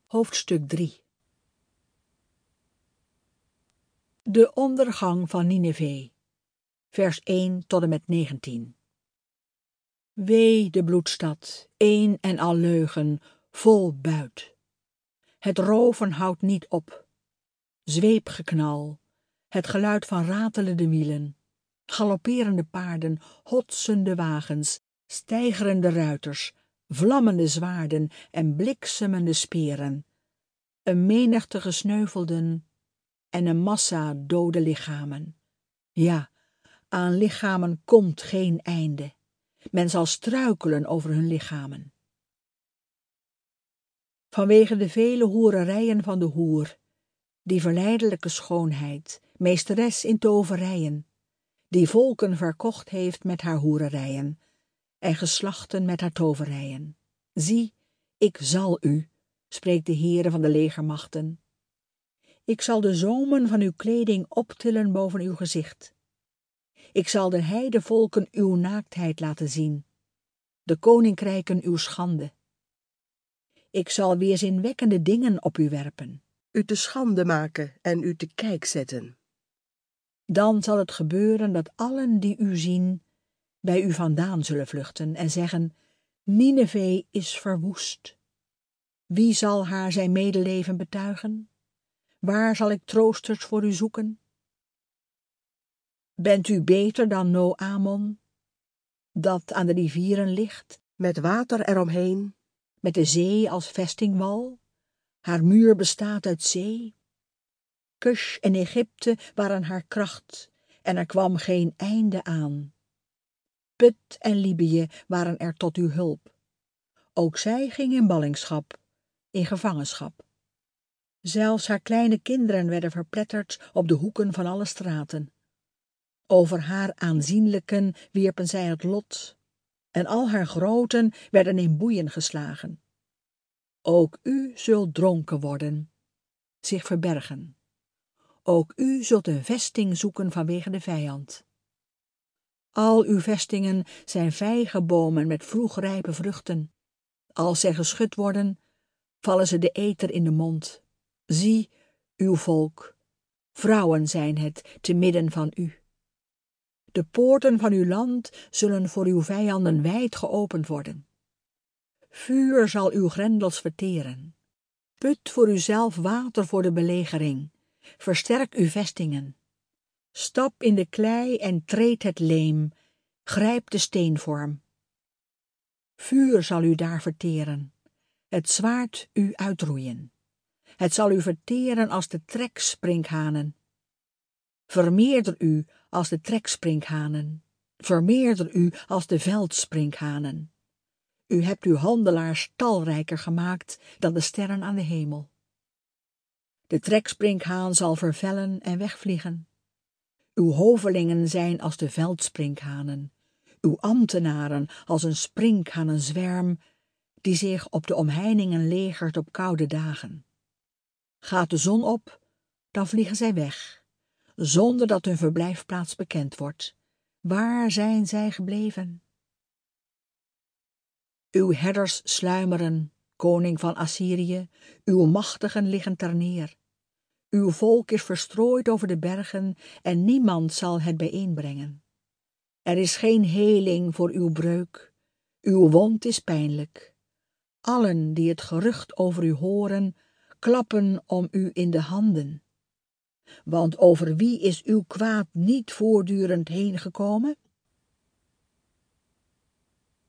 Hoofdstuk 3. De ondergang van Nineve, vers 1 tot en met 19. Wee de bloedstad, een en al leugen, vol buit. Het roven houdt niet op. Zweepgeknal, het geluid van ratelende wielen, galopperende paarden, hotsende wagens, steigerende ruiters, vlammende zwaarden en bliksemende speren, een menigte gesneuvelden en een massa dode lichamen. Ja, aan lichamen komt geen einde. Men zal struikelen over hun lichamen. Vanwege de vele hoererijen van de hoer, die verleidelijke schoonheid, meesteres in toverijen, die volken verkocht heeft met haar hoererijen en geslachten met haar toverijen. Zie, ik zal u, spreekt de Heere van de legermachten. Ik zal de zomen van uw kleding optillen boven uw gezicht. Ik zal de heidevolken uw naaktheid laten zien, de koninkrijken uw schande. Ik zal weerzinwekkende dingen op u werpen, u te schande maken en u te kijk zetten. Dan zal het gebeuren dat allen die u zien bij u vandaan zullen vluchten en zeggen: Nineve is verwoest. Wie zal haar zijn medeleven betuigen? Waar zal ik troosters voor u zoeken? Bent u beter dan No-Amon, dat aan de rivieren ligt, Met water eromheen, met de zee als vestingwal? Haar muur bestaat uit zee. Kush en Egypte waren haar kracht, en er kwam geen einde aan. Put en Libië waren er tot uw hulp. Ook zij ging in ballingschap, in gevangenschap. Zelfs haar kleine kinderen werden verpletterd op de hoeken van alle straten. Over haar aanzienlijken wierpen zij het lot, en al haar groten werden in boeien geslagen. Ook u zult dronken worden, zich verbergen. Ook u zult een vesting zoeken vanwege de vijand. Al uw vestingen zijn vijgenbomen met vroegrijpe vruchten. Als zij geschud worden, vallen ze de eter in de mond. Zie, uw volk, vrouwen zijn het te midden van u. De poorten van uw land zullen voor uw vijanden wijd geopend worden. Vuur zal uw grendels verteren. Put voor uzelf water voor de belegering. Versterk uw vestingen. Stap in de klei en treed het leem. Grijp de steenvorm. Vuur zal u daar verteren. Het zwaard u uitroeien. Het zal u verteren als de treksprinkhanen. Vermeerder u als de treksprinkhanen. Vermeerder u als de veldsprinkhanen. U hebt uw handelaars talrijker gemaakt dan de sterren aan de hemel. De treksprinkhaan zal vervellen en wegvliegen. Uw hovelingen zijn als de veldsprinkhanen. Uw ambtenaren als een sprinkhanenzwerm die zich op de omheiningen legert op koude dagen. Gaat de zon op, dan vliegen zij weg, zonder dat hun verblijfplaats bekend wordt. Waar zijn zij gebleven? Uw herders sluimeren, koning van Assyrië, uw machtigen liggen ter neer. Uw volk is verstrooid over de bergen en niemand zal het bijeenbrengen. Er is geen heling voor uw breuk, uw wond is pijnlijk. Allen die het gerucht over u horen, klappen om u in de handen. Want over wie is uw kwaad niet voortdurend heen gekomen?